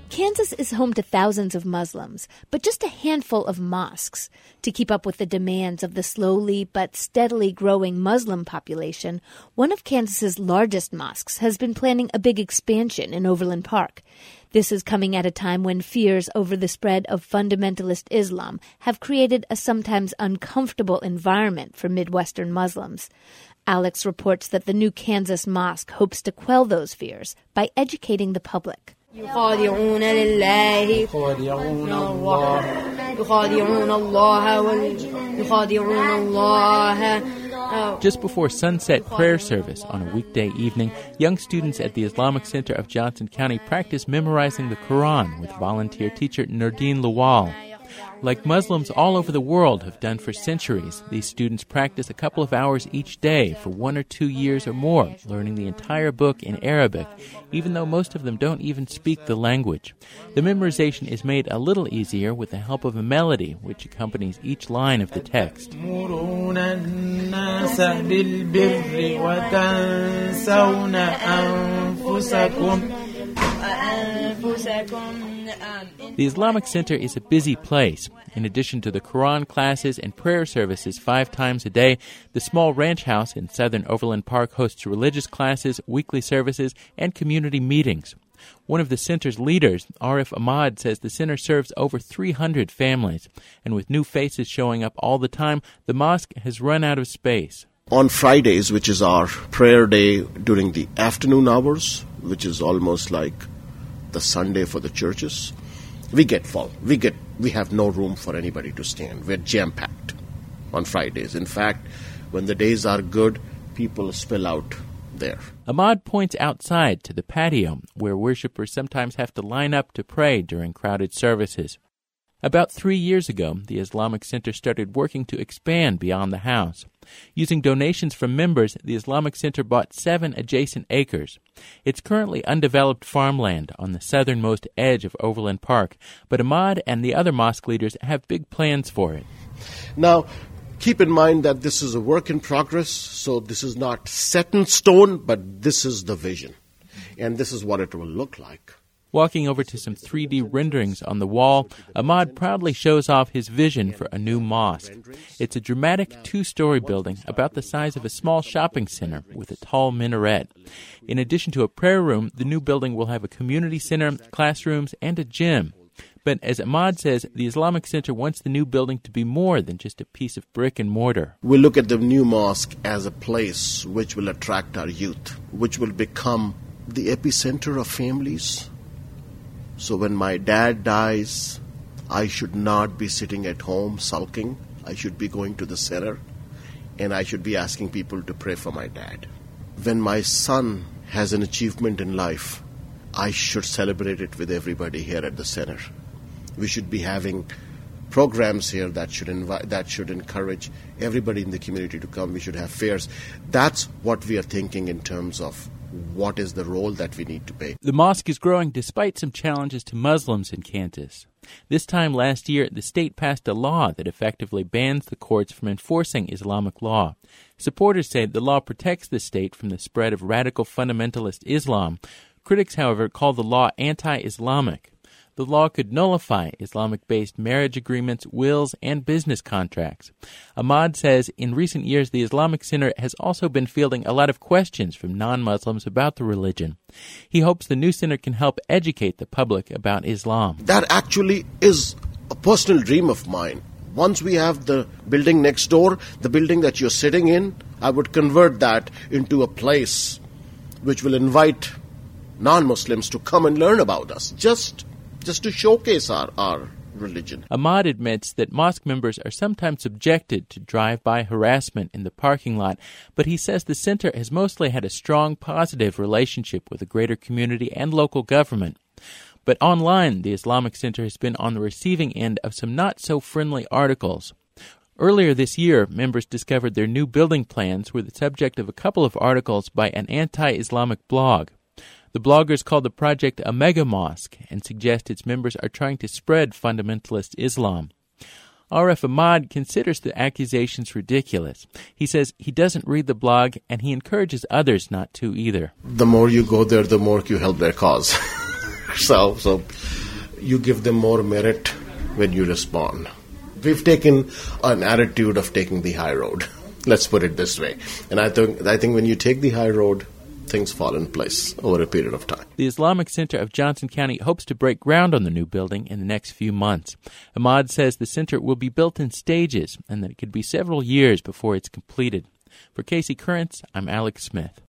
Kansas is home to thousands of Muslims, but just a handful of mosques. To keep up with the demands of the slowly but steadily growing Muslim population, one of Kansas's largest mosques has been planning a big expansion in Overland Park. This is coming at a time when fears over the spread of fundamentalist Islam have created a sometimes uncomfortable environment for Midwestern Muslims. Alex reports that the new Kansas mosque hopes to quell those fears by educating the public. يخادعون لله يخادعون الله يخادعون الله يخادعون الله. Just before sunset prayer service on a weekday evening, young students at the Islamic Center of Johnson County practice memorizing the Quran with volunteer teacher Nurdin Lawal. Like Muslims all over the world have done for centuries, these students practice a couple of hours each day for 1 or 2 years or more, learning the entire book in Arabic, even though most of them don't even speak the language. The memorization is made a little easier with the help of a melody which accompanies each line of the text. The Islamic Center is a busy place. In addition to the Quran classes and prayer services 5 times a day, the small ranch house in southern Overland Park hosts religious classes, weekly services, and community meetings. One of the center's leaders, Arif Ahmad, says the center serves over 300 families, and with new faces showing up all the time, the mosque has run out of space. On Fridays, which is our prayer day during the afternoon hours, which is almost like the Sunday for the churches, we get full. We have no room for anybody to stand. We're jam-packed on Fridays. In fact, when the days are good, people spill out there. Ahmad points outside to the patio, where worshipers sometimes have to line up to pray during crowded services. About 3 years ago, the Islamic Center started working to expand beyond the house. Using donations from members, the Islamic Center bought 7 adjacent acres. It's currently undeveloped farmland on the southernmost edge of Overland Park, but Ahmad and the other mosque leaders have big plans for it. Now, keep in mind that this is a work in progress, so this is not set in stone, but this is the vision, and this is what it will look like. Walking over to some 3D renderings on the wall, Ahmad proudly shows off his vision for a new mosque. It's a dramatic 2-story building about the size of a small shopping center with a tall minaret. In addition to a prayer room, the new building will have a community center, classrooms, and a gym. But as Ahmad says, the Islamic Center wants the new building to be more than just a piece of brick and mortar. We look at the new mosque as a place which will attract our youth, which will become the epicenter of families. So when my dad dies, I should not be sitting at home sulking. I should be going to the center, and I should be asking people to pray for my dad. When my son has an achievement in life, I should celebrate it with everybody here at the center. We should be having programs here that should encourage everybody in the community to come. We should have fairs. That's what we are thinking in terms of what is the role that we need to play. The mosque is growing despite some challenges to Muslims in Kansas. This time last year, the state passed a law that effectively bans the courts from enforcing Islamic law. Supporters say the law protects the state from the spread of radical fundamentalist Islam. Critics, however, call the law anti-Islamic. The law could nullify Islamic-based marriage agreements, wills, and business contracts. Ahmad says in recent years the Islamic Center has also been fielding a lot of questions from non-Muslims about the religion. He hopes the new center can help educate the public about Islam. That actually is a personal dream of mine. Once we have the building next door, the building that you're sitting in, I would convert that into a place which will invite non-Muslims to come and learn about us, just to showcase our religion. Ahmad admits that mosque members are sometimes subjected to drive-by harassment in the parking lot, but he says the center has mostly had a strong, positive relationship with the greater community and local government. But online, the Islamic Center has been on the receiving end of some not-so-friendly articles. Earlier this year, members discovered their new building plans were the subject of a couple of articles by an anti-Islamic blog. The bloggers call the project a mega mosque and suggest its members are trying to spread fundamentalist Islam. Arif Ahmad considers the accusations ridiculous. He says he doesn't read the blog and he encourages others not to either. The more you go there, the more you help their cause. So you give them more merit when you respond. We've taken an attitude of taking the high road. Let's put it this way. And I think when you take the high road, things fall in place over a period of time. The Islamic Center of Johnson County hopes to break ground on the new building in the next few months. Ahmad says the center will be built in stages and that it could be several years before it's completed. For Casey Currents, I'm Alex Smith.